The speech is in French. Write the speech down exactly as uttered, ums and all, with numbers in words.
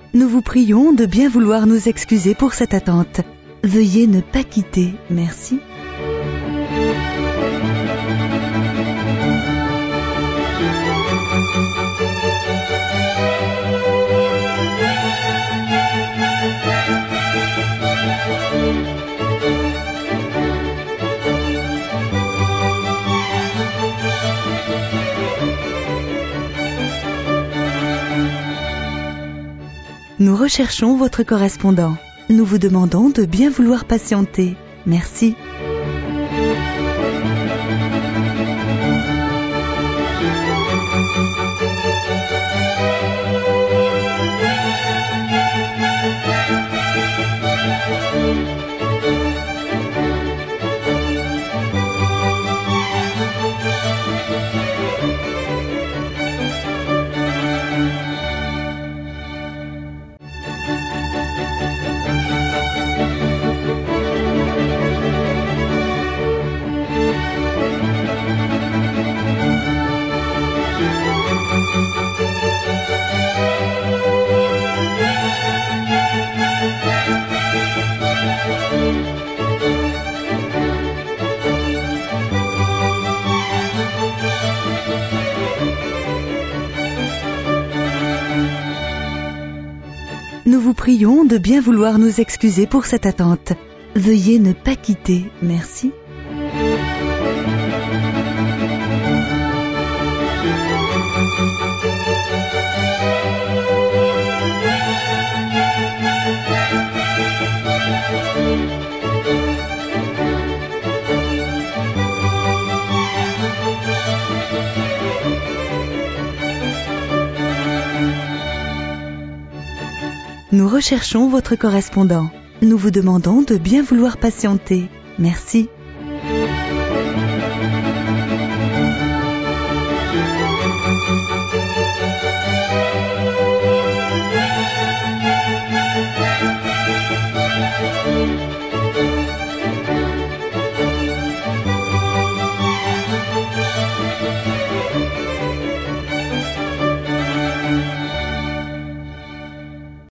Nous vous prions de bien vouloir nous excuser pour cette attente. Veuillez ne pas quitter. Merci. Nous recherchons votre correspondant. Nous vous demandons de bien vouloir patienter. Merci. Nous vous prions de bien vouloir nous excuser pour cette attente. Veuillez ne pas quitter. Merci. Nous recherchons votre correspondant. Nous vous demandons de bien vouloir patienter. Merci.